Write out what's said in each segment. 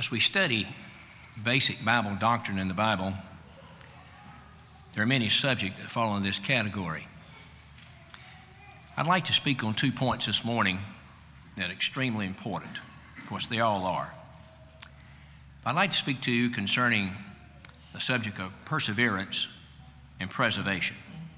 As we study basic Bible doctrine in the Bible, there are many subjects that fall in this category. I'd like to speak on 2 points this morning that are extremely important. Of course, they all are. I'd like to speak to you concerning the subject of perseverance and preservation.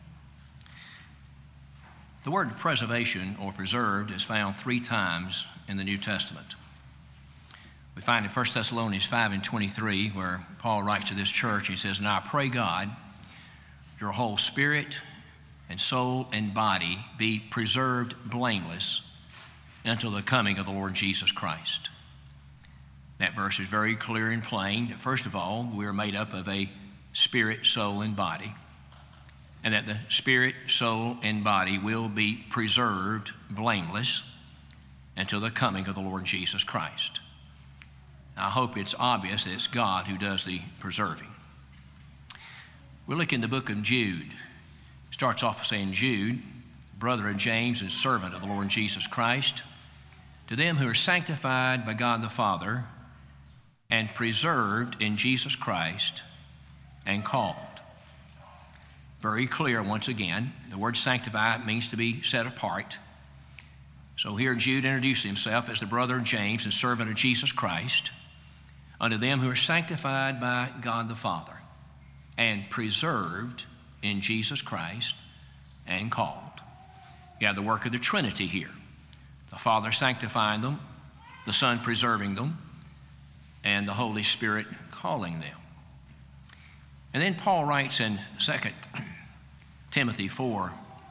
The word preservation or preserved is found 3 times in the New Testament. We find in 1 Thessalonians 5:23 where Paul writes to this church, he says, "Now I pray God, your whole spirit and soul and body be preserved blameless until the coming of the Lord Jesus Christ." That verse is very clear and plain that first of all, we are made up of a spirit, soul, and body, and that the spirit, soul, and body will be preserved blameless until the coming of the Lord Jesus Christ. I hope it's obvious that it's God who does the preserving. We look in the book of Jude. It starts off saying, "Jude, brother of James and servant of the Lord Jesus Christ, to them who are sanctified by God the Father and preserved in Jesus Christ and called." Very clear once again. The word sanctify means to be set apart. So here Jude introduced himself as the brother of James and servant of Jesus Christ, unto them who are sanctified by God the Father and preserved in Jesus Christ and called. You have the work of the Trinity here. The Father sanctifying them, the Son preserving them, and the Holy Spirit calling them. And then Paul writes in 2 Timothy 4,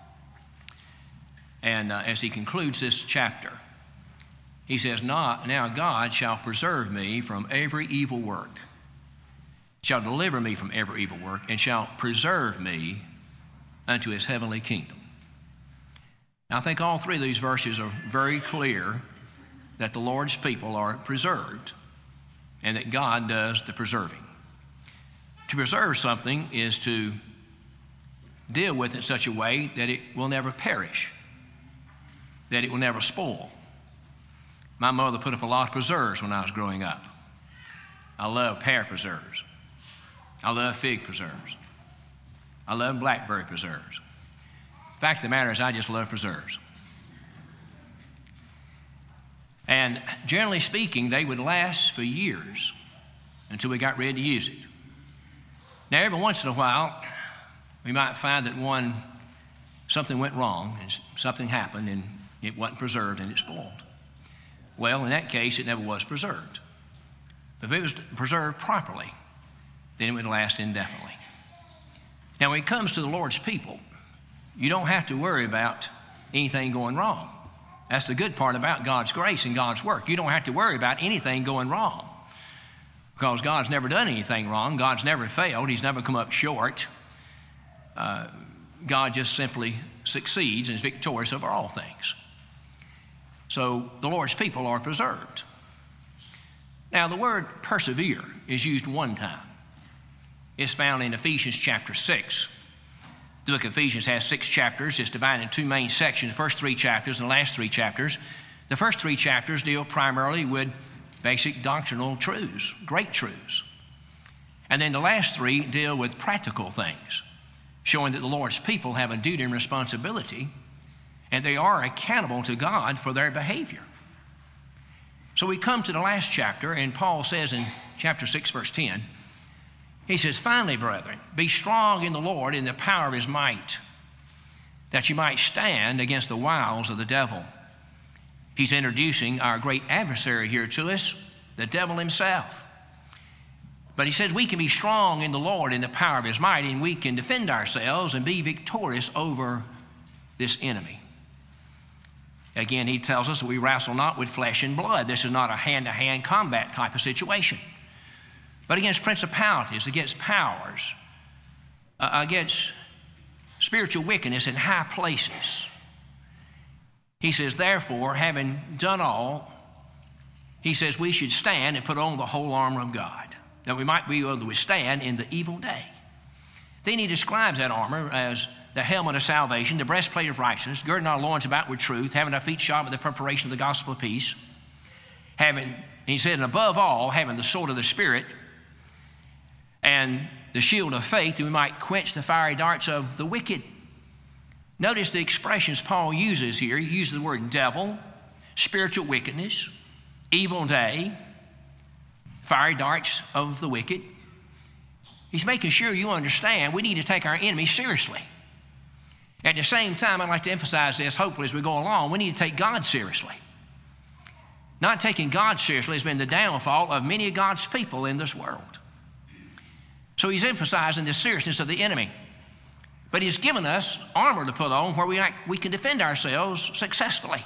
and as he concludes this chapter, he says, "Now God shall preserve me from every evil work, shall deliver me from every evil work, and shall preserve me unto his heavenly kingdom." Now, I think all 3 of these verses are very clear that the Lord's people are preserved and that God does the preserving. To preserve something is to deal with it in such a way that it will never perish, that it will never spoil. My mother put up a lot of preserves when I was growing up. I love pear preserves. I love fig preserves. I love blackberry preserves. Fact of the matter is, I just love preserves. And generally speaking, they would last for years until we got ready to use it. Now, every once in a while, we might find that something went wrong and something happened and it wasn't preserved and it spoiled. Well, in that case, it never was preserved. But if it was preserved properly, then it would last indefinitely. Now, when it comes to the Lord's people, you don't have to worry about anything going wrong. That's the good part about God's grace and God's work. You don't have to worry about anything going wrong because God's never done anything wrong. God's never failed. He's never come up short. God just simply succeeds and is victorious over all things. So the Lord's people are preserved. Now, the word persevere is used 1 time. It's found in Ephesians chapter 6. The book of Ephesians has 6 chapters. It's divided in 2 main sections, the first 3 chapters and the last 3 chapters. The first 3 chapters deal primarily with basic doctrinal truths, great truths. And then the last 3 deal with practical things, showing that the Lord's people have a duty and responsibility, and they are accountable to God for their behavior. So we come to the last chapter, and Paul says in chapter 6, verse 10, he says, "Finally, brethren, be strong in the Lord in the power of his might, that you might stand against the wiles of the devil." He's introducing our great adversary here to us, the devil himself. But he says we can be strong in the Lord in the power of his might, and we can defend ourselves and be victorious over this enemy. Again, he tells us that we wrestle not with flesh and blood. This is not a hand-to-hand combat type of situation, but against principalities, against powers, against spiritual wickedness in high places. He says, therefore, having done all, he says we should stand and put on the whole armor of God, that we might be able to withstand in the evil day. Then he describes that armor as the helmet of salvation, the breastplate of righteousness, girding our loins about with truth, having our feet shod with the preparation of the gospel of peace, having He said, and above all, having the sword of the Spirit and the shield of faith, that we might quench the fiery darts of the wicked. Notice the expressions Paul uses here. He uses the word devil, spiritual wickedness, evil day, fiery darts of the wicked. He's making sure you understand we need to take our enemy seriously. At the same time, I'd like to emphasize this, hopefully as we go along, we need to take God seriously. Not taking God seriously has been the downfall of many of God's people in this world. So he's emphasizing the seriousness of the enemy. But he's given us armor to put on where we can defend ourselves successfully.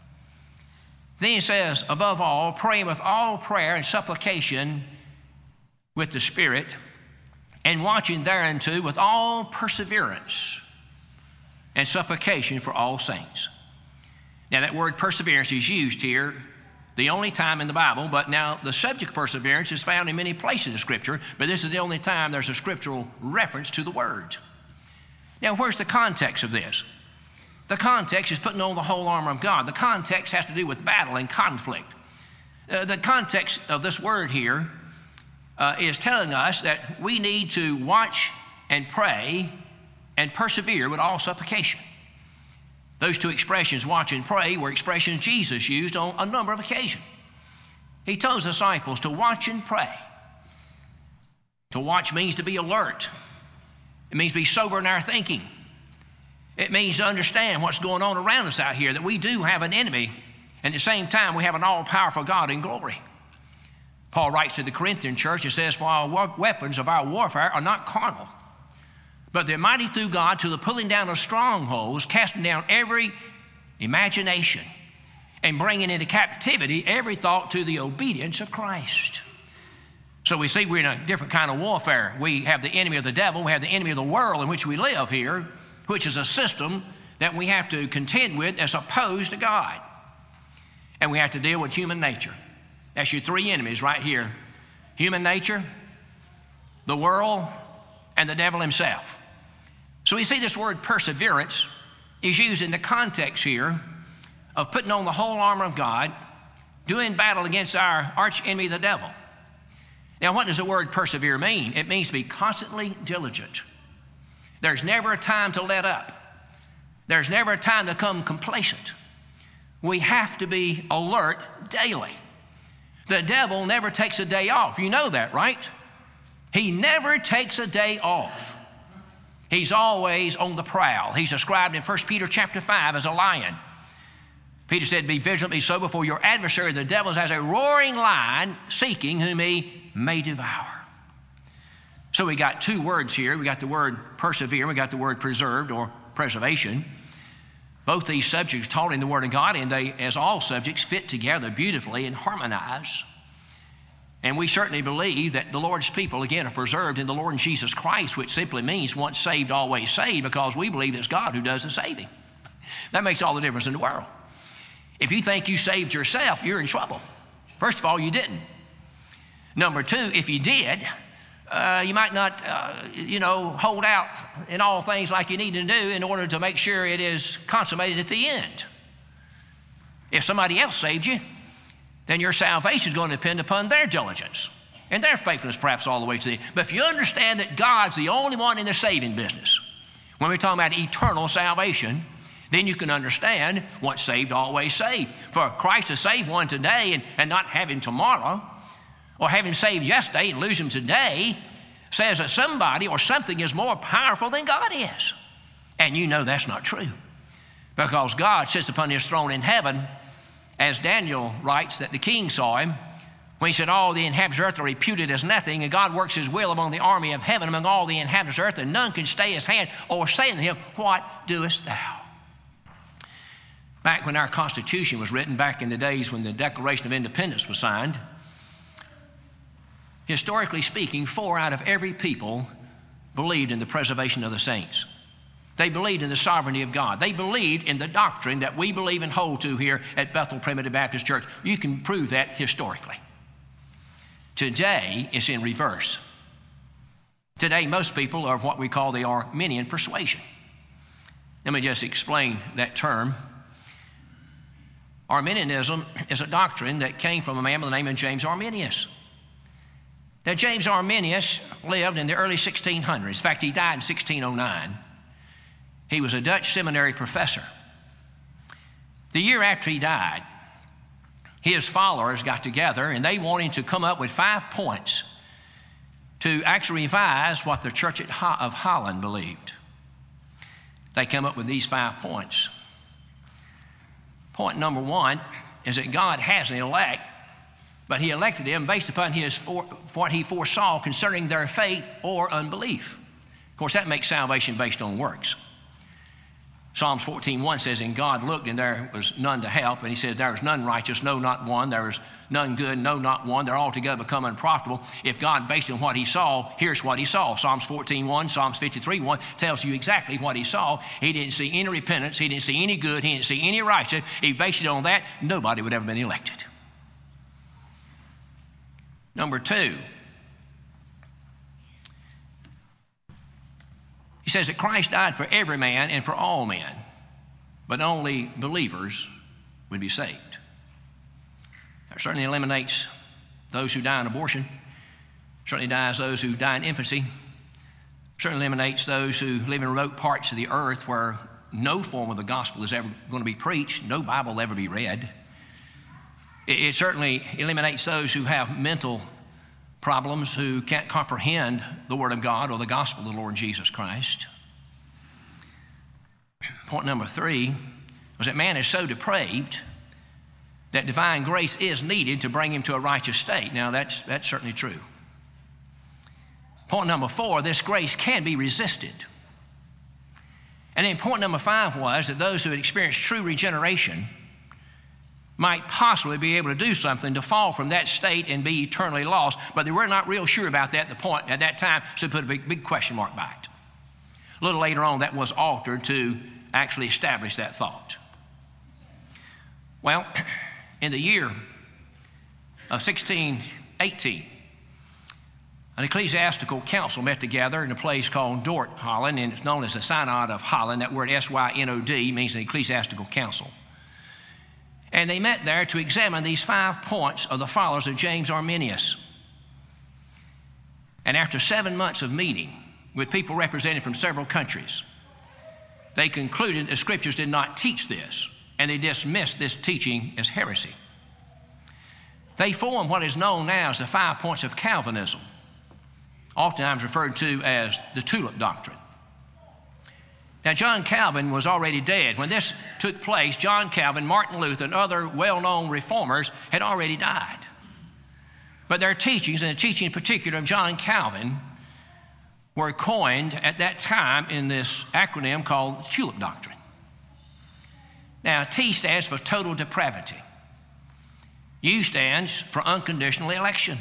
Then he says, above all, praying with all prayer and supplication with the Spirit, and watching thereunto with all perseverance and supplication for all saints. Now that word perseverance is used here the only time in the Bible, but now the subject of perseverance is found in many places in Scripture, but this is the only time there's a scriptural reference to the word. Now where's the context of this? The context is putting on the whole armor of God. The context has to do with battle and conflict. The context of this word here is telling us that we need to watch and pray and persevere with all supplication. Those two expressions, watch and pray, were expressions Jesus used on a number of occasions. He told his disciples to watch and pray. To watch means to be alert. It means to be sober in our thinking. It means to understand what's going on around us out here, that we do have an enemy, and at the same time we have an all-powerful God in glory. Paul writes to the Corinthian church and says, for our weapons of our warfare are not carnal, but they're mighty through God to the pulling down of strongholds, casting down every imagination, and bringing into captivity every thought to the obedience of Christ. So we see we're in a different kind of warfare. We have the enemy of the devil, we have the enemy of the world in which we live here, which is a system that we have to contend with as opposed to God. And we have to deal with human nature. That's your three enemies right here. Human nature, the world, and the devil himself. So we see this word perseverance is used in the context here of putting on the whole armor of God, doing battle against our arch enemy, the devil. Now, what does the word persevere mean? It means to be constantly diligent. There's never a time to let up. There's never a time to become complacent. We have to be alert daily. The devil never takes a day off. You know that, right? He never takes a day off. He's always on the prowl. He's described in 1 Peter chapter 5 as a lion. Peter said, be vigilant, be sober, for your adversary, the devil, is as a roaring lion, seeking whom he may devour. So we got two words here. We got the word persevere, we got the word preserved or preservation. Both these subjects taught in the Word of God, and they, as all subjects, fit together beautifully and harmonize. And we certainly believe that the Lord's people, again, are preserved in the Lord Jesus Christ, which simply means once saved, always saved, because we believe it's God who does the saving. That makes all the difference in the world. If you think you saved yourself, you're in trouble. First of all, you didn't. Number two, if you did, you might not, hold out in all things like you need to do in order to make sure it is consummated at the end. If somebody else saved you, then your salvation is going to depend upon their diligence and their faithfulness perhaps all the way to the end. But if you understand that God's the only one in the saving business, when we're talking about eternal salvation, then you can understand once saved, always saved. For Christ to save one today and not have him tomorrow, or have him saved yesterday and lose him today, says that somebody or something is more powerful than God is. And you know that's not true. Because God sits upon his throne in heaven, as Daniel writes that the king saw him, when he said, all the inhabitants of earth are reputed as nothing, and God works his will among the army of heaven, among all the inhabitants of earth, and none can stay his hand or say unto him, what doest thou? Back when our Constitution was written, back in the days when the Declaration of Independence was signed, historically speaking, 4 out of every people believed in the preservation of the saints. They believed in the sovereignty of God. They believed in the doctrine that we believe and hold to here at Bethel Primitive Baptist Church. You can prove that historically. Today, it's in reverse. Today, most people are of what we call the Arminian persuasion. Let me just explain that term. Arminianism is a doctrine that came from a man by the name of James Arminius. Now, James Arminius lived in the early 1600s. In fact, he died in 1609. He was a Dutch seminary professor. The year after he died, his followers got together and they wanted to come up with 5 points to actually revise what the Church of Holland believed. They come up with these 5 points. Point number 1 is that God has an elect, but he elected them based upon what he foresaw concerning their faith or unbelief. Of course, that makes salvation based on works. Psalms 14:1 says, "And God looked, and there was none to help. And he said, there is none righteous, no, not one. There is none good, no, not one. They're altogether become unprofitable." If God based on what he saw, here's what he saw. Psalms 14:1, Psalms 53:1 tells you exactly what he saw. He didn't see any repentance. He didn't see any good. He didn't see any righteous. If he based it on that, nobody would ever been elected. Number 2, he says that Christ died for every man and for all men, but only believers would be saved. That certainly eliminates those who die in abortion, certainly dies those who die in infancy, certainly eliminates those who live in remote parts of the earth where no form of the gospel is ever going to be preached, no Bible will ever be read. It certainly eliminates those who have mental problems, who can't comprehend the Word of God or the gospel of the Lord Jesus Christ. Point number 3 was that man is so depraved that divine grace is needed to bring him to a righteous state. Now, that's certainly true. Point number 4, this grace can be resisted. And then point number 5 was that those who had experienced true regeneration might possibly be able to do something to fall from that state and be eternally lost, but they were not real sure about that at that time, so they put a big question mark by it. A little later on, that was altered to actually establish that thought. Well, in the year of 1618, an ecclesiastical council met together in a place called Dort, Holland, and it's known as the Synod of Holland. That word S-Y-N-O-D means an ecclesiastical council. And they met there to examine these 5 points of the followers of James Arminius. And after 7 months of meeting with people represented from several countries, they concluded the scriptures did not teach this, and they dismissed this teaching as heresy. They formed what is known now as the 5 points of Calvinism, oftentimes referred to as the tulip doctrine. Now, John Calvin was already dead. When this took place, John Calvin, Martin Luther, and other well-known reformers had already died. But their teachings, and the teaching in particular of John Calvin, were coined at that time in this acronym called the tulip doctrine. Now, T stands for total depravity. U stands for unconditional election.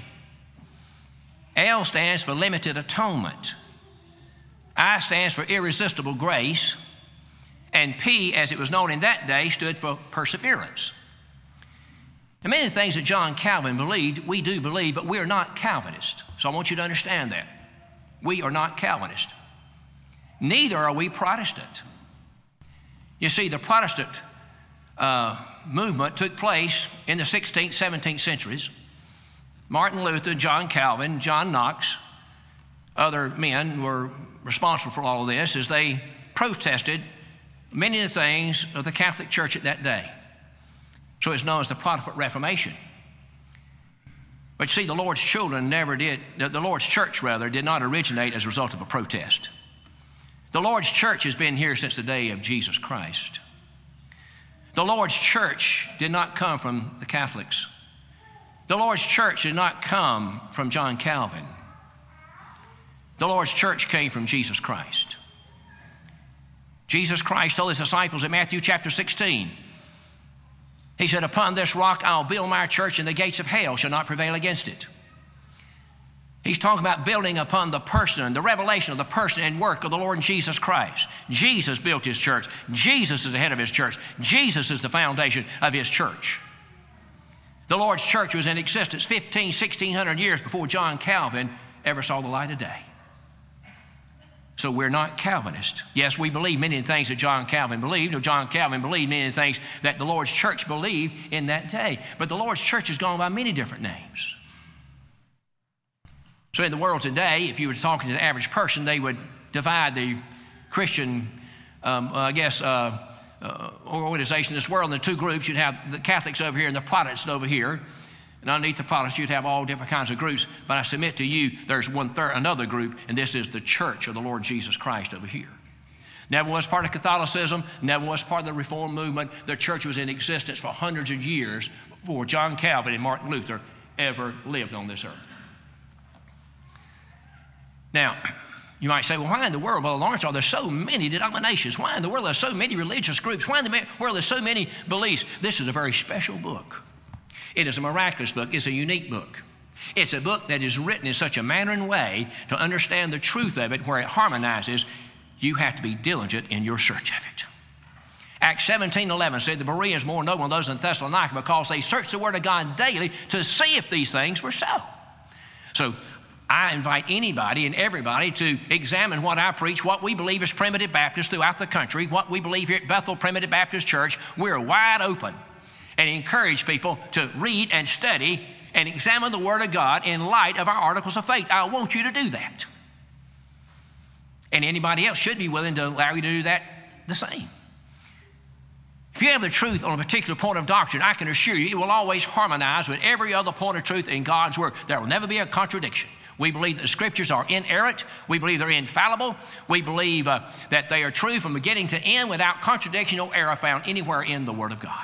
L stands for limited atonement. I stands for irresistible grace, and P, as it was known in that day, stood for perseverance. And many things that John Calvin believed, we do believe, but we are not Calvinists. So I want you to understand that. We are not Calvinist. Neither are we Protestant. You see, the Protestant movement took place in the 16th, 17th centuries. Martin Luther, John Calvin, John Knox, other men were responsible for all of this as they protested many of the things of the Catholic Church at that day. So it's known as the Protestant Reformation. But see, the Lord's children the Lord's church did not originate as a result of a protest. The Lord's church has been here since the day of Jesus Christ. The Lord's church did not come from the Catholics. The Lord's church did not come from John Calvin. The Lord's church came from Jesus Christ. Jesus Christ told his disciples in Matthew chapter 16, he said, "Upon this rock I'll build my church, and the gates of hell shall not prevail against it." He's talking about building upon the person, the revelation of the person and work of the Lord Jesus Christ. Jesus built his church. Jesus is the head of his church. Jesus is the foundation of his church. The Lord's church was in existence 1600 years before John Calvin ever saw the light of day. So we're not Calvinists. Yes, we believe many of the things that John Calvin believed, or John Calvin believed many of the things that the Lord's church believed in that day. But the Lord's church has gone by many different names. So in the world today, if you were talking to the average person, they would divide the Christian, organization in this world into two groups. You'd have the Catholics over here and the Protestants over here. And underneath the Protestants, you'd have all different kinds of groups. But I submit to you, there's another group, and this is the church of the Lord Jesus Christ over here. Never was part of Catholicism, never was part of the Reformed movement. The church was in existence for hundreds of years before John Calvin and Martin Luther ever lived on this earth. Now, you might say, well, why in the world, Brother Lawrence, are there so many denominations? Why in the world are there so many religious groups? Why in the world are there so many beliefs? This is a very special book. It is a miraculous book. It's a unique book. It's a book that is written in such a manner and way to understand the truth of it, where it harmonizes. You have to be diligent in your search of it. Acts 17:11 said the Bereans more noble than those in Thessalonica because they searched the Word of God daily to see if these things were so. So I invite anybody and everybody to examine what I preach, what we believe as Primitive Baptists throughout the country, what we believe here at Bethel Primitive Baptist Church. We're wide open, and encourage people to read and study and examine the Word of God in light of our articles of faith. I want you to do that. And anybody else should be willing to allow you to do that the same. If you have the truth on a particular point of doctrine, I can assure you it will always harmonize with every other point of truth in God's Word. There will never be a contradiction. We believe that the Scriptures are inerrant. We believe they're infallible. We believe that they are true from beginning to end without contradiction or error found anywhere in the Word of God.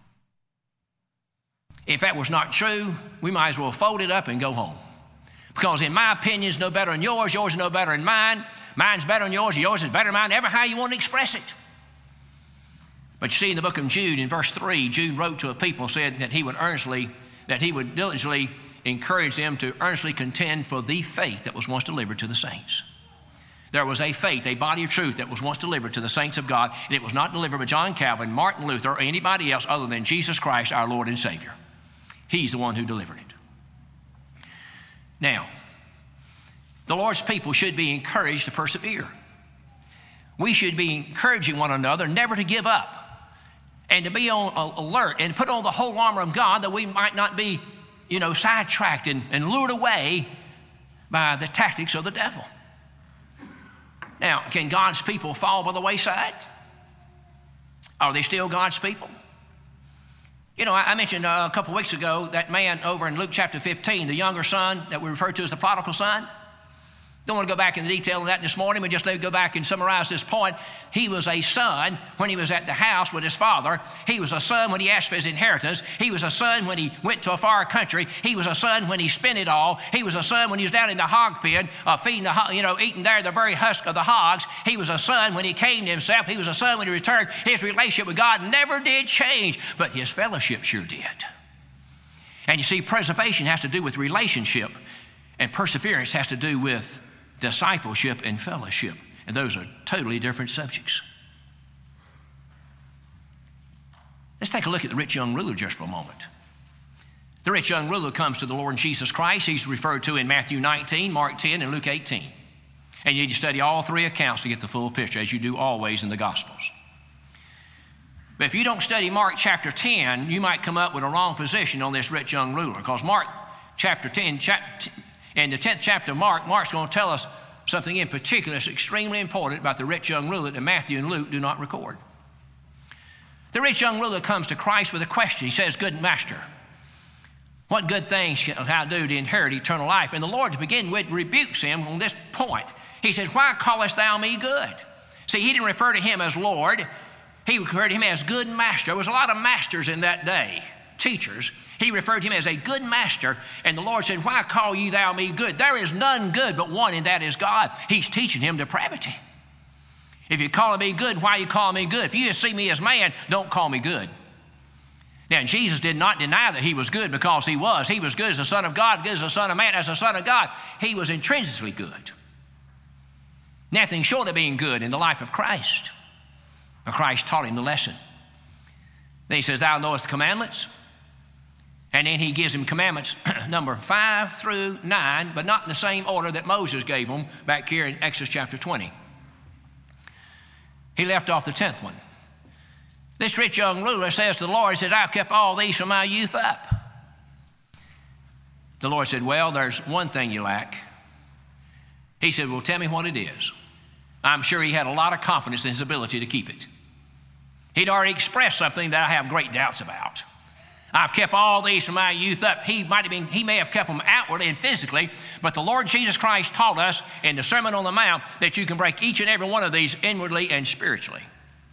If that was not true, we might as well fold it up and go home. Because in my opinion, it's no better than yours is no better than mine, mine's better than yours is better than mine, ever how you want to express it. But you see in the book of Jude, in verse 3, Jude wrote to a people, said that he would diligently encourage them to earnestly contend for the faith that was once delivered to the saints. There was a faith, a body of truth that was once delivered to the saints of God, and it was not delivered by John Calvin, Martin Luther, or anybody else other than Jesus Christ, our Lord and Savior. He's the one who delivered it. Now, the Lord's people should be encouraged to persevere. We should be encouraging one another never to give up and to be on alert and put on the whole armor of God that we might not be, sidetracked and lured away by the tactics of the devil. Now, can God's people fall by the wayside? Are they still God's people? I mentioned a couple weeks ago that man over in Luke chapter 15, the younger son that we refer to as the prodigal son. Don't want to go back into detail on that this morning, but just let me go back and summarize this point. He was a son when he was at the house with his father. He was a son when he asked for his inheritance. He was a son when he went to a far country. He was a son when he spent it all. He was a son when he was down in the hog pen, feeding eating there the very husk of the hogs. He was a son when he came to himself. He was a son when he returned. His relationship with God never did change, but his fellowship sure did. And you see, preservation has to do with relationship, and perseverance has to do with discipleship and fellowship. And those are totally different subjects. Let's take a look at the rich young ruler just for a moment. The rich young ruler comes to the Lord Jesus Christ. He's referred to in Matthew 19, Mark 10, and Luke 18. And you need to study all three accounts to get the full picture, as you do always in the Gospels. But if you don't study Mark chapter 10, you might come up with a wrong position on this rich young ruler. Because Mark chapter 10, in the 10th chapter of Mark's going to tell us something in particular that's extremely important about the rich young ruler that Matthew and Luke do not record. The rich young ruler comes to Christ with a question. He says, "Good master, what good things shall I do to inherit eternal life?" And the Lord, to begin with, rebukes him on this point. He says, "Why callest thou me good?" See, he didn't refer to him as Lord. He referred to him as good master. There was a lot of masters in that day, teachers. He referred to him as a good master, and the Lord said, "Why call ye thou me good? There is none good but one, and that is God." He's teaching him depravity. If you call me good, why you call me good? If you just see me as man, don't call me good. Now, Jesus did not deny that he was good, because he was. He was good as the Son of God, good as the Son of Man, as the Son of God. He was intrinsically good. Nothing short of being good in the life of Christ. But Christ taught him the lesson. Then he says, "Thou knowest the commandments." And then he gives him commandments number 5 through 9, but not in the same order that Moses gave them back here in Exodus chapter 20. he left off the 10th one. This rich young ruler says to the Lord, he says, I've kept all these from my youth up. The Lord said, well, there's one thing you lack. He said, well, tell me what it is. I'm sure he had a lot of confidence in his ability to keep it. He'd already expressed something that I have great doubts about. I've kept all these from my youth up. He may have kept them outwardly and physically, but the Lord Jesus Christ taught us in the Sermon on the Mount that you can break each and every one of these inwardly and spiritually.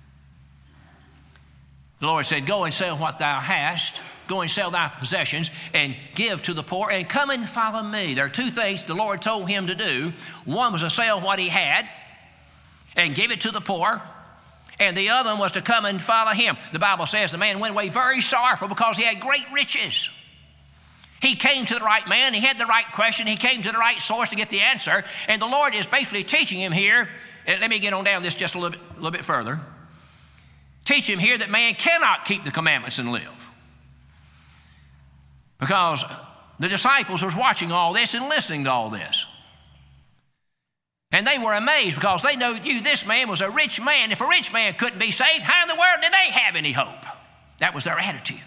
The Lord said, go and sell what thou hast, go and sell thy possessions and give to the poor and come and follow me. There are two things the Lord told him to do. One was to sell what he had and give it to the poor, and the other one was to come and follow him. The Bible says the man went away very sorrowful because he had great riches. He came to the right man, he had the right question, he came to the right source to get the answer, and the Lord is basically teaching him here, and let me get on down this just a little bit further. Teach him here that man cannot keep the commandments and live. Because the disciples was watching all this and listening to all this. And they were amazed because they knew this man was a rich man. If a rich man couldn't be saved, how in the world did they have any hope? That was their attitude.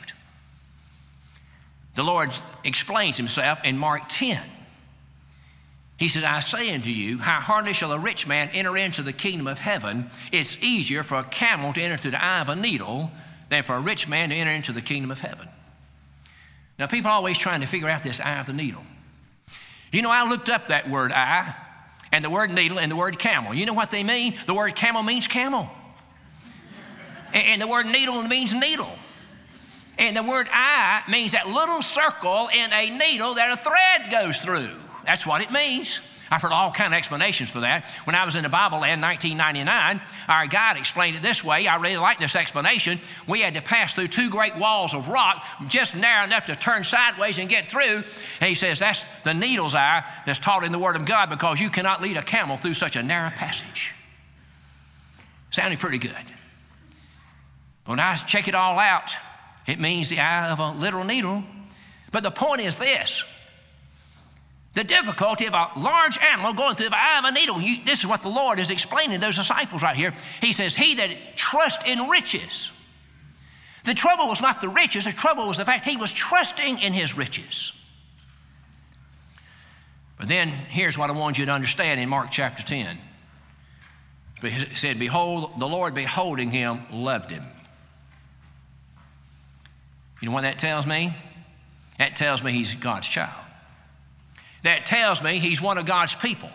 The Lord explains himself in Mark 10. He said, I say unto you, how hardly shall a rich man enter into the kingdom of heaven? It's easier for a camel to enter through the eye of a needle than for a rich man to enter into the kingdom of heaven. Now, people are always trying to figure out this eye of the needle. You know, I looked up that word eye and the word needle and the word camel. You know what they mean? The word camel means camel. And the word needle means needle. And the word eye means that little circle in a needle that a thread goes through. That's what it means. I've heard all kinds of explanations for that. When I was in the Bible land in 1999, our guide explained it this way. I really like this explanation. We had to pass through two great walls of rock, just narrow enough to turn sideways and get through. And he says that's the needle's eye that's taught in the Word of God, because you cannot lead a camel through such a narrow passage. Sounded pretty good. But when I check it all out, it means the eye of a literal needle. But the point is this. The difficulty of a large animal going through the eye of a needle. This is what the Lord is explaining to those disciples right here. He says, he that trusts in riches. The trouble was not the riches. The trouble was the fact he was trusting in his riches. But then here's what I want you to understand in Mark chapter 10. It said, behold, the Lord beholding him loved him. You know what that tells me? That tells me he's God's child. That tells me he's one of God's people.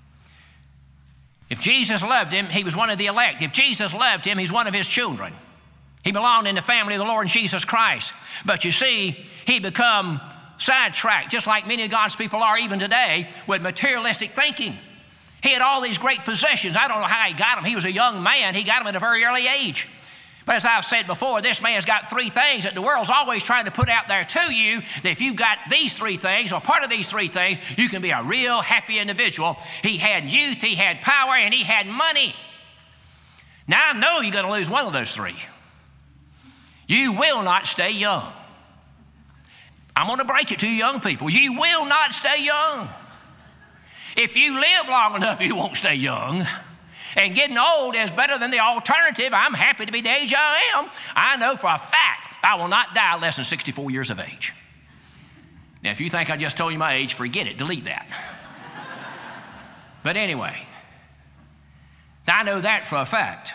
If Jesus loved him, he was one of the elect. If Jesus loved him, he's one of his children. He belonged in the family of the Lord Jesus Christ. But you see, he become sidetracked, just like many of God's people are even today, with materialistic thinking. He had all these great possessions. I don't know how he got them. He was a young man. He got them at a very early age. But as I've said before, this man's got three things that the world's always trying to put out there to you, that if you've got these three things or part of these three things, you can be a real happy individual. He had youth, he had power, and he had money. Now I know you're going to lose one of those three. You will not stay young. I'm going to break it to you young people. You will not stay young. If you live long enough, you won't stay young. And getting old is better than the alternative. I'm happy to be the age I am. I know for a fact I will not die less than 64 years of age. Now, if you think I just told you my age, forget it. Delete that. But anyway, I know that for a fact.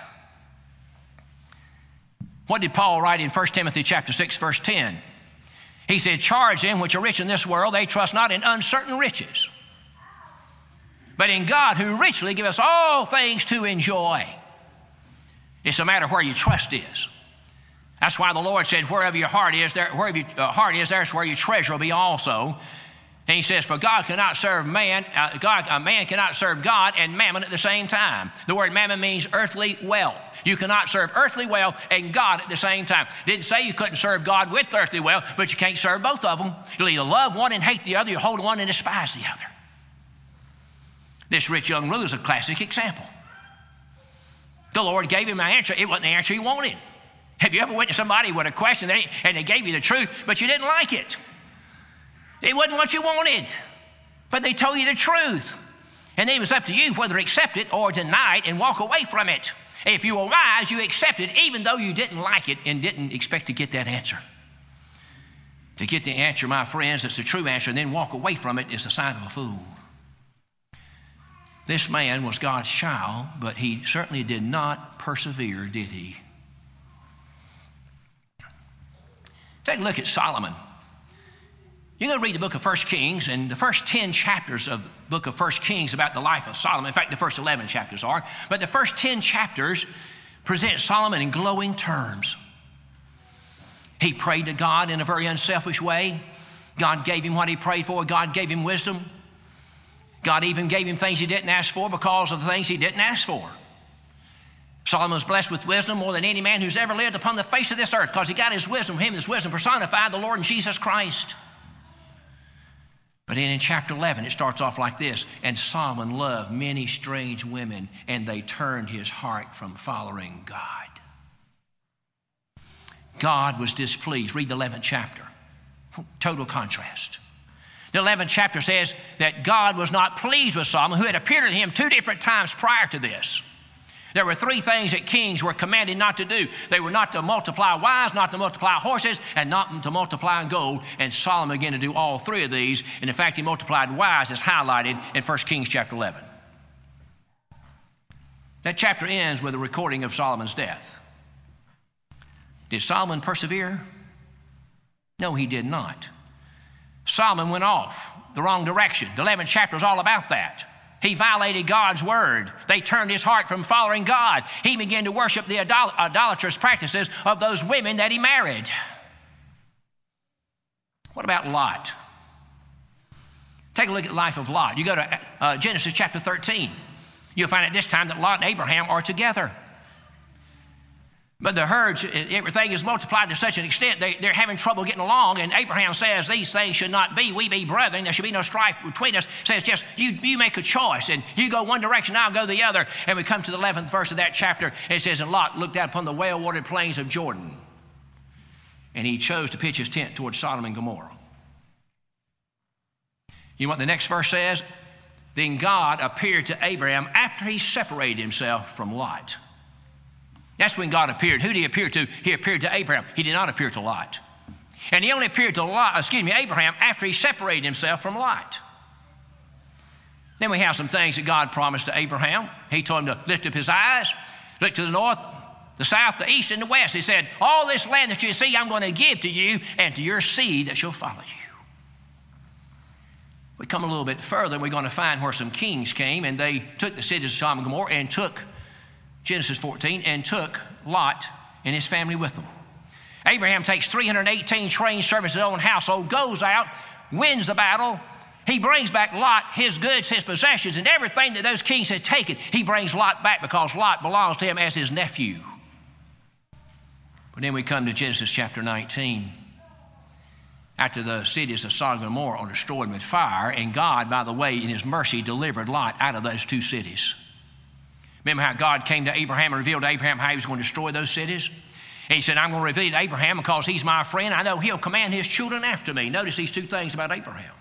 What did Paul write in 1 Timothy chapter 6, verse 10? He said, charge them which are rich in this world, they trust not in uncertain riches, but in God who richly gives us all things to enjoy. It's a matter of where your trust is. That's why the Lord said, wherever your heart is, there's where your treasure will be also. And he says, for God cannot serve man, a man cannot serve God and mammon at the same time. The word mammon means earthly wealth. You cannot serve earthly wealth and God at the same time. Didn't say you couldn't serve God with earthly wealth, but you can't serve both of them. You'll either love one and hate the other, you hold one and despise the other. This rich young ruler is a classic example. The Lord gave him an answer. It wasn't the answer he wanted. Have you ever went to somebody with a question and they gave you the truth, but you didn't like it? It wasn't what you wanted, but they told you the truth. And it was up to you whether to accept it or deny it and walk away from it. If you were wise, you accepted it even though you didn't like it and didn't expect to get that answer. To get the answer, my friends, that's the true answer, and then walk away from it is the sign of a fool. This man was God's child, but he certainly did not persevere, did he? Take a look at Solomon. You're going to read the book of 1 Kings, and the first 10 chapters of the book of 1 Kings about the life of Solomon. In fact, the first 11 chapters are, but the first 10 chapters present Solomon in glowing terms. He prayed to God in a very unselfish way. God gave him what he prayed for. God gave him wisdom. God even gave him things he didn't ask for because of the things he didn't ask for. Solomon was blessed with wisdom more than any man who's ever lived upon the face of this earth because he got his wisdom from him. His wisdom personified the Lord and Jesus Christ. But then in chapter 11, it starts off like this. And Solomon loved many strange women, and they turned his heart from following God. God was displeased. Read the 11th chapter. Total contrast. The 11th chapter says that God was not pleased with Solomon, who had appeared to him 2 different times prior to this. There were 3 things that kings were commanded not to do. They were not to multiply wives, not to multiply horses, and not to multiply gold. And Solomon began to do all 3 of these. And in fact, he multiplied wives as highlighted in 1 Kings chapter 11. That chapter ends with a recording of Solomon's death. Did Solomon persevere? No, he did not. Solomon went off the wrong direction. The 11th chapter is all about that. He violated God's word. They turned his heart from following God. He began to worship the idolatrous practices of those women that he married. What about Lot? Take a look at the life of Lot. You go to Genesis chapter 13. You'll find at this time that Lot and Abraham are together. But the herds, everything is multiplied to such an extent, they're having trouble getting along. And Abraham says, these things should not be. We be brethren. There should be no strife between us. Says, just you make a choice. And you go one direction, I'll go the other. And we come to the 11th verse of that chapter. It says, and Lot looked down upon the well-watered plains of Jordan. And he chose to pitch his tent towards Sodom and Gomorrah. You know what the next verse says? Then God appeared to Abraham after he separated himself from Lot. That's when God appeared. Who did he appear to? He appeared to Abraham. He did not appear to Lot. And he only appeared to Abraham after he separated himself from Lot. Then we have some things that God promised to Abraham. He told him to lift up his eyes, look to the north, the south, the east, and the west. He said, all this land that you see, I'm going to give to you and to your seed that shall follow you. We come a little bit further, and we're going to find where some kings came, and they took the cities of Sodom and Gomorrah and took Genesis 14, and took Lot and his family with them. Abraham takes 318 trained servants of his own household, goes out, wins the battle. He brings back Lot, his goods, his possessions, and everything that those kings had taken. He brings Lot back because Lot belongs to him as his nephew. But then we come to Genesis chapter 19. After the cities of Sodom and Gomorrah are destroyed with fire, and God, by the way, in his mercy, delivered Lot out of those 2 cities. Remember how God came to Abraham and revealed to Abraham how he was going to destroy those cities? And he said, I'm going to reveal to Abraham because he's my friend. I know he'll command his children after me. Notice these 2 things about Abraham.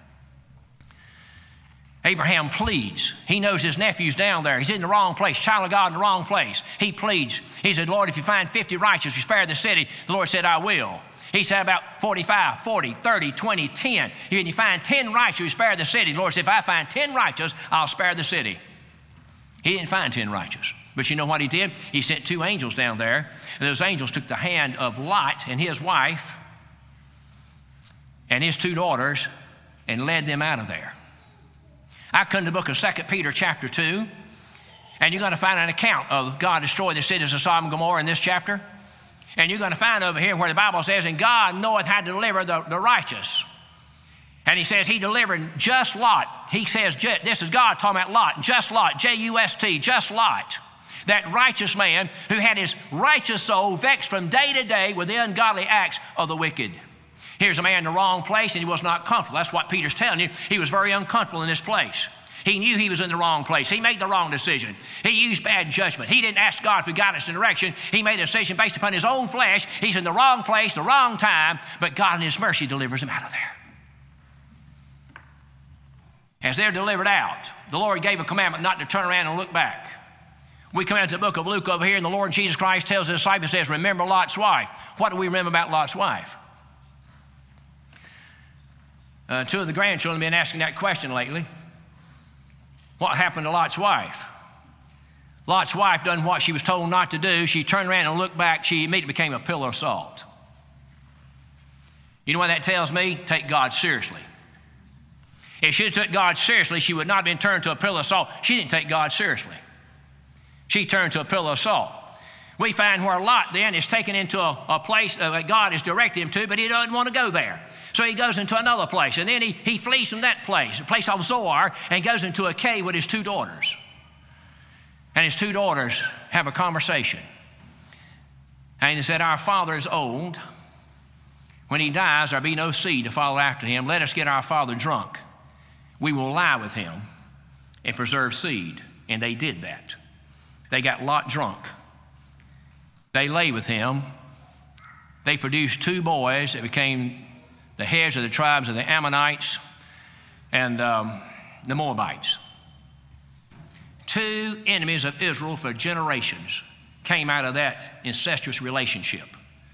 Abraham pleads. He knows his nephew's down there. He's in the wrong place, child of God in the wrong place. He pleads. He said, Lord, if you find 50 righteous, you spare the city. The Lord said, I will. He said about 45, 40, 30, 20, 10. If you find 10 righteous, you spare the city. The Lord said, if I find 10 righteous, I'll spare the city. He didn't find 10 righteous. But you know what he did? He sent 2 angels down there. And those angels took the hand of Lot and his wife and his 2 daughters and led them out of there. I come to the book of 2 Peter chapter 2. And you're going to find an account of God destroying the cities of Sodom and Gomorrah in this chapter. And you're going to find over here where the Bible says, and God knoweth how to deliver the righteous. And he says he delivered just Lot. He says, this is God talking about Lot, just Lot, J-U-S-T, just Lot. That righteous man who had his righteous soul vexed from day to day with the ungodly acts of the wicked. Here's a man in the wrong place and he was not comfortable. That's what Peter's telling you. He was very uncomfortable in this place. He knew he was in the wrong place. He made the wrong decision. He used bad judgment. He didn't ask God for guidance and direction. He made a decision based upon his own flesh. He's in the wrong place, the wrong time, but God in his mercy delivers him out of there. As they're delivered out, the Lord gave a commandment not to turn around and look back. We come into the book of Luke over here, and the Lord Jesus Christ tells his disciples, says, remember Lot's wife. What do we remember about Lot's wife? Two of the grandchildren have been asking that question lately. What happened to Lot's wife? Lot's wife done what she was told not to do. She turned around and looked back. She immediately became a pillar of salt. You know what that tells me? Take God seriously. If she had took God seriously, she would not have been turned to a pillar of salt. She didn't take God seriously. She turned to a pillar of salt. We find where Lot then is taken into a place that God has directed him to, but he doesn't want to go there. So he goes into another place, and then he flees from that place, a place of Zoar, and goes into a cave with his two daughters. And his two daughters have a conversation. And he said, our father is old. When he dies, there'll be no seed to follow after him. Let us get our father drunk. We will lie with him and preserve seed. And they did that. They got Lot drunk. They lay with him. They produced two boys that became the heads of the tribes of the Ammonites and the Moabites. Two enemies of Israel for generations came out of that incestuous relationship.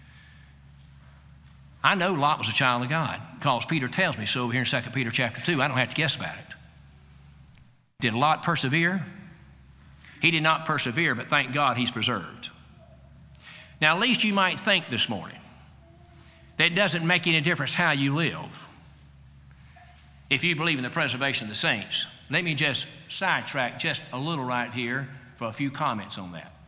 I know Lot was a child of God because Peter tells me so over here in 2 Peter chapter 2. I don't have to guess about it. Did Lot persevere? He did not persevere, but thank God he's preserved. Now, at least you might think this morning that it doesn't make any difference how you live if you believe in the preservation of the saints. Let me just sidetrack just a little right here for a few comments on that.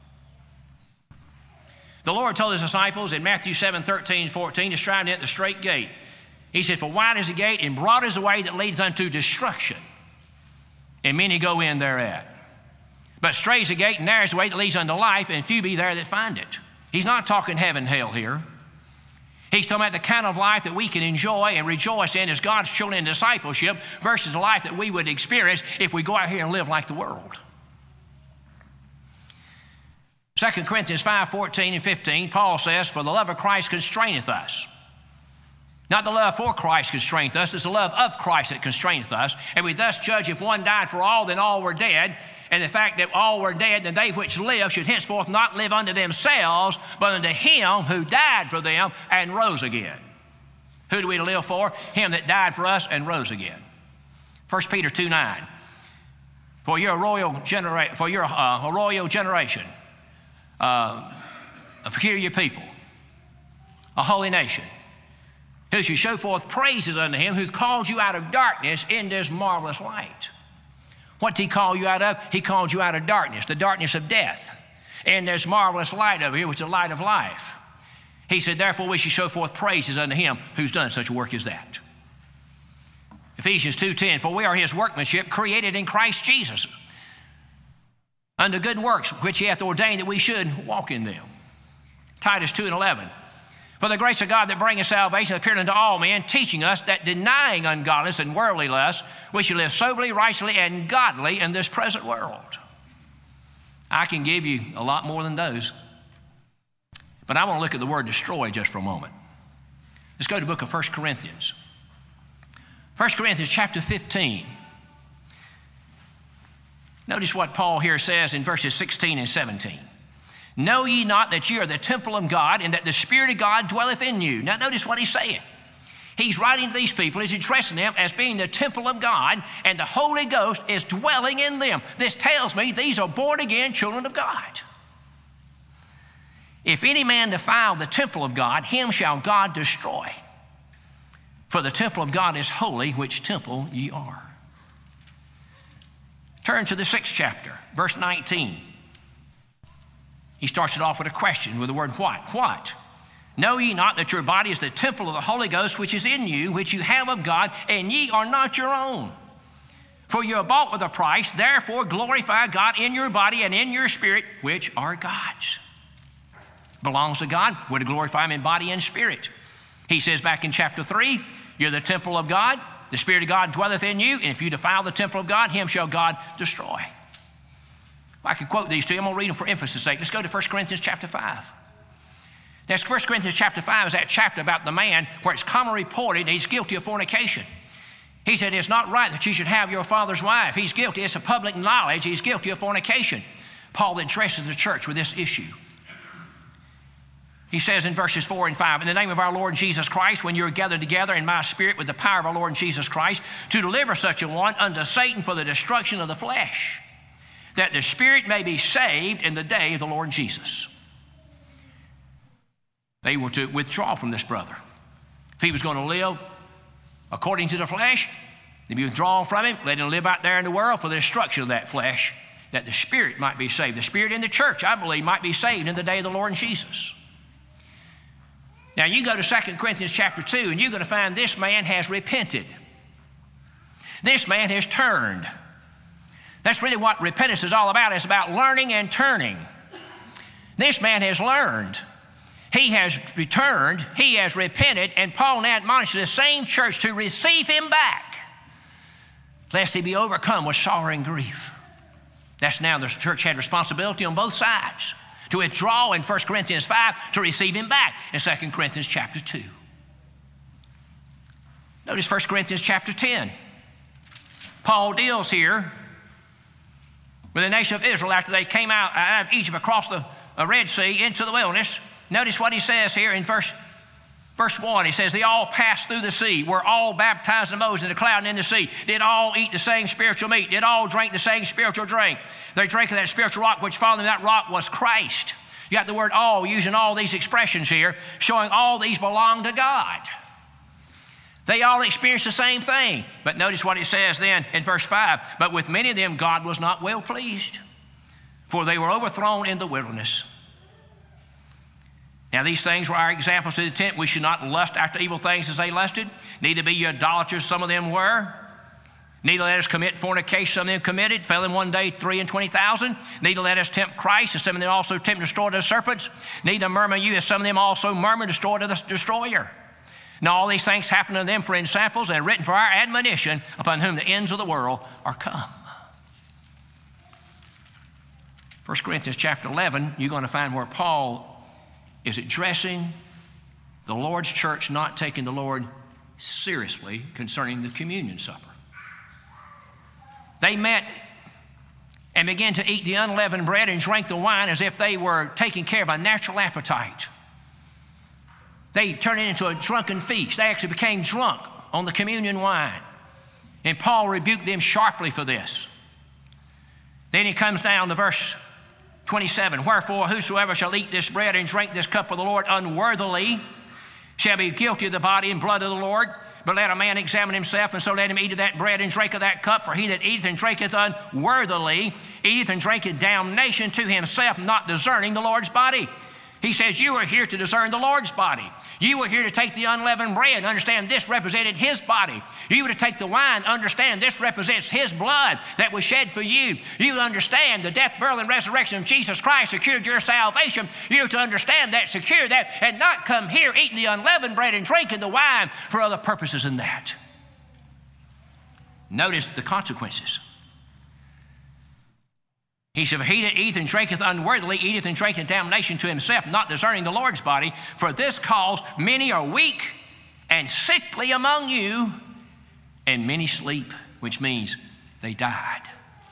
The Lord told his disciples in Matthew 7:13-14 to strive to enter the straight gate. He said, for wide is the gate and broad is the way that leads unto destruction, and many go in thereat. But straight is the gate and narrow is the way that leads unto life, and few be there that find it. He's not talking heaven, hell here. He's talking about the kind of life that we can enjoy and rejoice in as God's children in discipleship versus the life that we would experience if we go out here and live like the world. 2 Corinthians 5:14-15, Paul says, for the love of Christ constraineth us. Not the love for Christ constraineth us, it's the love of Christ that constraineth us. And we thus judge if one died for all, then all were dead. And the fact that all were dead, then they which live should henceforth not live unto themselves, but unto him who died for them and rose again. Who do we live for? Him that died for us and rose again. 1 Peter 2:9. For you're a royal generation, a peculiar people, a holy nation, who shall show forth praises unto him who's called you out of darkness into this marvelous light. What did he call you out of? He called you out of darkness, the darkness of death. And there's marvelous light over here, which is the light of life. He said, therefore we shall show forth praises unto him who's done such a work as that. Ephesians 2:10, for we are his workmanship, created in Christ Jesus, unto good works, which he hath ordained that we should walk in them. Titus 2:11, for the grace of God that bringeth salvation appeared unto all men, teaching us that denying ungodliness and worldly lust, we should live soberly, righteously, and godly in this present world. I can give you a lot more than those, but I want to look at the word destroy just for a moment. Let's go to the book of 1 Corinthians. 1 Corinthians chapter 15. Notice what Paul here says in verses 16 and 17. Know ye not that ye are the temple of God, and that the Spirit of God dwelleth in you? Now notice what he's saying. He's writing to these people, he's addressing them as being the temple of God, and the Holy Ghost is dwelling in them. This tells me these are born-again children of God. If any man defile the temple of God, him shall God destroy. For the temple of God is holy, which temple ye are. Turn to the 6th chapter, verse 19. He starts it off with a question with the word what? What? Know ye not that your body is the temple of the Holy Ghost which is in you, which you have of God, and ye are not your own? For you are bought with a price, therefore glorify God in your body and in your spirit, which are God's. Belongs to God, we're to glorify him in body and spirit. He says back in chapter 3, you're the temple of God, the Spirit of God dwelleth in you, and if you defile the temple of God, him shall God destroy. I could quote these to you. I'm going to read them for emphasis' sake. Let's go to 1 Corinthians chapter 5. Now, 1 Corinthians chapter 5 is that chapter about the man where it's commonly reported that he's guilty of fornication. He said, it's not right that you should have your father's wife. He's guilty. It's a public knowledge. He's guilty of fornication. Paul addresses the church with this issue. He says in verses 4 and 5, in the name of our Lord Jesus Christ, when you are gathered together in my spirit with the power of our Lord Jesus Christ, to deliver such a one unto Satan for the destruction of the flesh, that the spirit may be saved in the day of the Lord Jesus. They were to withdraw from this brother. If he was going to live according to the flesh, they'd be withdrawn from him, let him live out there in the world for the destruction of that flesh, that the spirit might be saved. The spirit in the church, I believe, might be saved in the day of the Lord Jesus. Now, you go to 2 Corinthians chapter 2, and you're going to find this man has repented. This man has turned. That's really what repentance is all about. It's about learning and turning. This man has learned. He has returned. He has repented. And Paul now admonishes the same church to receive him back, lest he be overcome with sorrow and grief. That's now the church had responsibility on both sides, to withdraw in 1 Corinthians 5, to receive him back in 2 Corinthians chapter 2. Notice 1 Corinthians chapter 10. Paul deals here with the nation of Israel after they came out of Egypt across the Red Sea into the wilderness. Notice what he says here in verse 1. He says, they all passed through the sea, were all baptized in Moses in the cloud and in the sea, did all eat the same spiritual meat, did all drink the same spiritual drink. They drank of that spiritual rock, which following that rock was Christ. You got the word all, using all these expressions here, showing all these belong to God. They all experienced the same thing. But notice what it says then in verse 5. But with many of them God was not well pleased, for they were overthrown in the wilderness. Now these things were our examples to the intent we should not lust after evil things as they lusted, neither be ye idolaters, some of them were. Neither let us commit fornication, some of them committed, fell in one day 23,000. Neither let us tempt Christ, as some of them also tempt and destroyed the serpents. Neither murmur you, as some of them also murmur and destroyed the destroyer. Now all these things happen to them for ensamples, and are written for our admonition, upon whom the ends of the world are come. 1 Corinthians chapter 11, you're going to find where Paul is addressing the Lord's church not taking the Lord seriously concerning the communion supper. They met and began to eat the unleavened bread and drank the wine as if they were taking care of a natural appetite. They turned it into a drunken feast. They actually became drunk on the communion wine. And Paul rebuked them sharply for this. Then he comes down to verse 27, wherefore whosoever shall eat this bread and drink this cup of the Lord unworthily shall be guilty of the body and blood of the Lord. But let a man examine himself, and so let him eat of that bread and drink of that cup. For he that eateth and drinketh unworthily eateth and drinketh damnation to himself, not discerning the Lord's body. He says, you are here to discern the Lord's body. You were here to take the unleavened bread, understand this represented his body. You were to take the wine, understand this represents his blood that was shed for you. You understand the death, burial, and resurrection of Jesus Christ secured your salvation. You are to understand that, secure that, and not come here eating the unleavened bread and drinking the wine for other purposes than that. Notice the consequences. He said, he that eateth and drinketh unworthily eateth and drinketh damnation to himself, not discerning the Lord's body. For this cause many are weak and sickly among you, and many sleep, which means they died.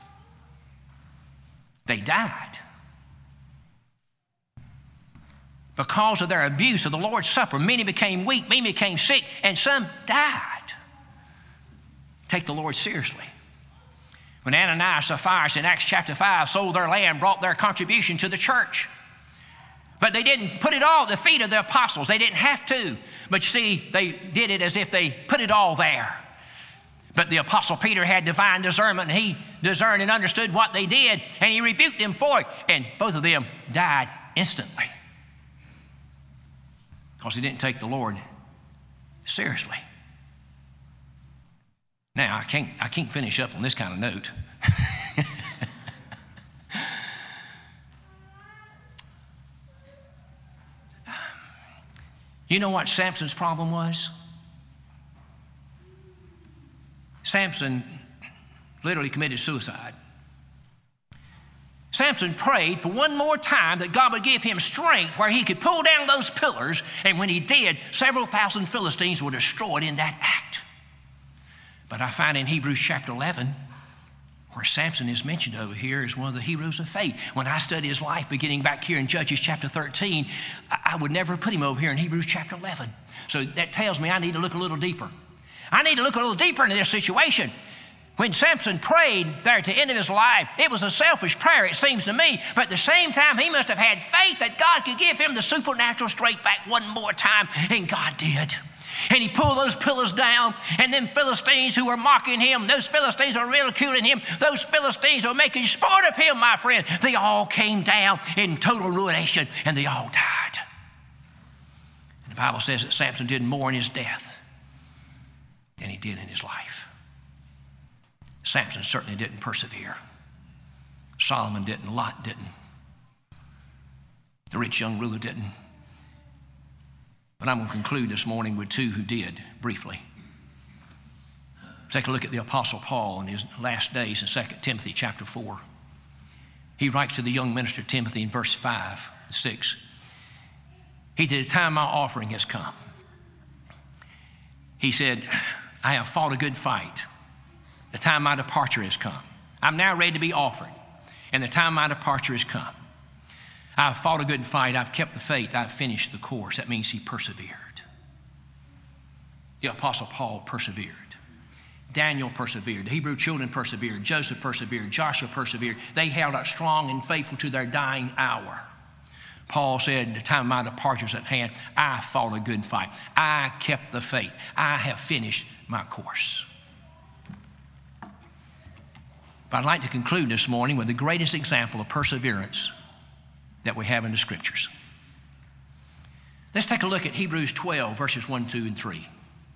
They died. Because of their abuse of the Lord's Supper, many became weak, many became sick, and some died. Take the Lord seriously. When Ananias and Sapphira in Acts chapter 5 sold their land, brought their contribution to the church. But they didn't put it all at the feet of the apostles. They didn't have to. But you see, they did it as if they put it all there. But the apostle Peter had divine discernment, and he discerned and understood what they did, and he rebuked them for it. And both of them died instantly because they didn't take the Lord seriously. Now, I can't finish up on this kind of note. You know what Samson's problem was? Samson literally committed suicide. Samson prayed for one more time that God would give him strength where he could pull down those pillars, and when he did, several thousand Philistines were destroyed in that act. But I find in Hebrews chapter 11, where Samson is mentioned over here as one of the heroes of faith. When I study his life, beginning back here in Judges chapter 13, I would never put him over here in Hebrews chapter 11. So that tells me I need to look a little deeper. I need to look a little deeper into this situation. When Samson prayed there at the end of his life, it was a selfish prayer, it seems to me, but at the same time, he must have had faith that God could give him the supernatural strength back one more time, and God did. And he pulled those pillars down, and them Philistines who were mocking him, those Philistines who were ridiculing him, those Philistines who were making sport of him, my friend, they all came down in total ruination, and they all died. And the Bible says that Samson did more in his death than he did in his life. Samson certainly didn't persevere. Solomon didn't. Lot didn't. The rich young ruler didn't. But I'm going to conclude this morning with two who did, briefly. Take a look at the Apostle Paul in his last days in 2 Timothy chapter 4. He writes to the young minister Timothy in verse 5 and 6. He said, "The time my offering has come." He said, "I have fought a good fight. The time my departure has come. I'm now ready to be offered, and the time my departure has come. I've fought a good fight. I've kept the faith. I've finished the course." That means he persevered. The Apostle Paul persevered. Daniel persevered. The Hebrew children persevered. Joseph persevered. Joshua persevered. They held out strong and faithful to their dying hour. Paul said, "The time of my departure is at hand. I fought a good fight. I kept the faith. I have finished my course." But I'd like to conclude this morning with the greatest example of perseverance that we have in the Scriptures. Let's take a look at Hebrews 12, verses 1, 2, and 3.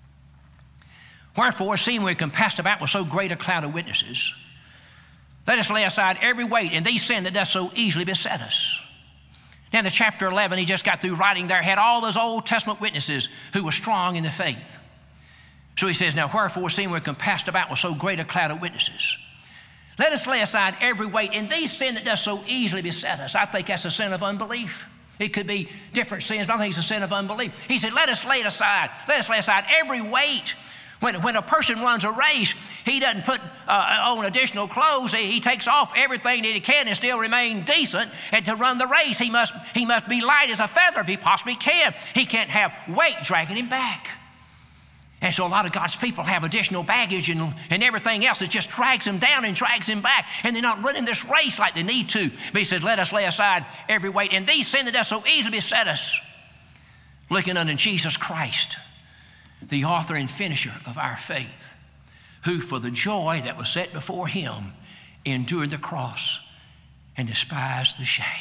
"Wherefore, seeing we are compassed about with so great a cloud of witnesses, let us lay aside every weight and these sin that does so easily beset us." Now, in the chapter 11, he just got through writing there, had all those Old Testament witnesses who were strong in the faith. So he says, "Now, wherefore, seeing we're compassed about with so great a cloud of witnesses, let us lay aside every weight and these sin that does so easily beset us." I think that's a sin of unbelief. It could be different sins, but I think it's a sin of unbelief. He said, let us lay it aside. Let us lay aside every weight. When a person runs a race, he doesn't put on additional clothes. He takes off everything that he can and still remain decent. And to run the race, he must be light as a feather if he possibly can. He can't have weight dragging him back. And so a lot of God's people have additional baggage and everything else that just drags them down and drags them back, and they're not running this race like they need to. But he says, let us lay aside every weight and these sin that does so easily beset us, looking unto Jesus Christ, the author and finisher of our faith, who for the joy that was set before him endured the cross and despised the shame.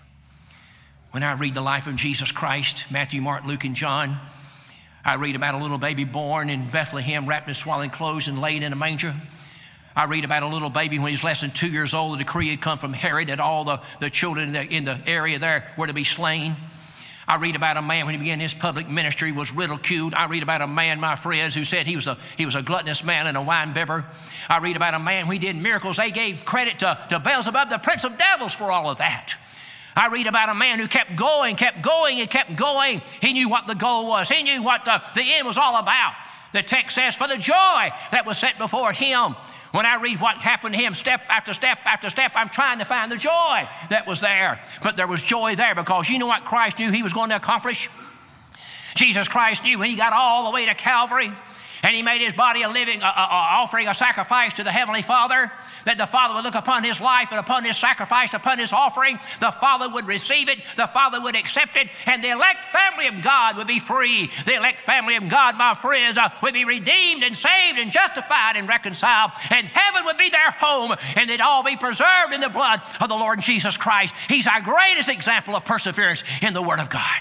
When I read the life of Jesus Christ, Matthew, Mark, Luke, and John, I read about a little baby born in Bethlehem, wrapped in swaddling clothes and laid in a manger. I read about a little baby when he's less than 2 years old. The decree had come from Herod that all the children in the area there were to be slain. I read about a man when he began his public ministry was ridiculed. I read about a man, my friends, who said he was a gluttonous man and a wine bibber. I read about a man who did miracles. They gave credit to Beelzebub, the prince of devils, for all of that. I read about a man who kept going and kept going. He knew what the goal was. He knew what the end was all about. The text says, for the joy that was set before him. When I read what happened to him step after step after step, I'm trying to find the joy that was there. But there was joy there because you know what Christ knew he was going to accomplish? Jesus Christ knew when he got all the way to Calvary and he made his body a living offering, a sacrifice to the Heavenly Father, that the Father would look upon his life and upon his sacrifice, upon his offering. The Father would receive it. The Father would accept it. And the elect family of God would be free. The elect family of God, my friends, would be redeemed and saved and justified and reconciled. And heaven would be their home. And they'd all be preserved in the blood of the Lord Jesus Christ. He's our greatest example of perseverance in the Word of God.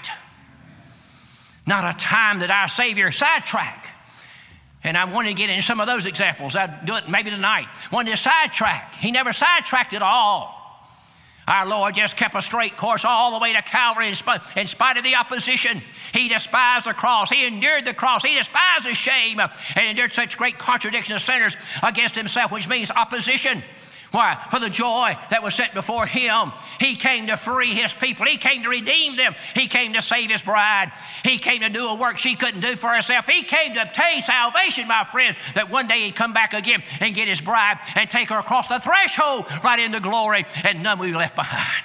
Not a time that our Savior sidetracked. And I wanted to get into some of those examples. I'd do it maybe tonight. Wanted to sidetrack. He never sidetracked at all. Our Lord just kept a straight course all the way to Calvary in spite of the opposition. He despised the cross. He endured the cross. He despised the shame and endured such great contradiction of sinners against himself, which means opposition. Why? For the joy that was set before him. He came to free his people. He came to redeem them. He came to save his bride. He came to do a work she couldn't do for herself. He came to obtain salvation, my friend, that one day he'd come back again and get his bride and take her across the threshold right into glory, and none will be left behind.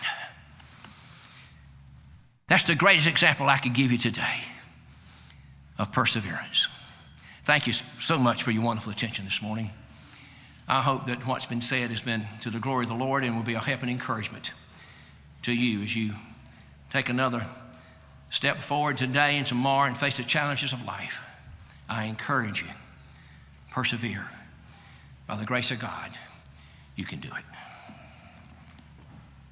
That's the greatest example I could give you today of perseverance. Thank you so much for your wonderful attention this morning. I hope that what's been said has been to the glory of the Lord and will be a help and encouragement to you as you take another step forward today and tomorrow and face the challenges of life. I encourage you, persevere. By the grace of God, you can do it.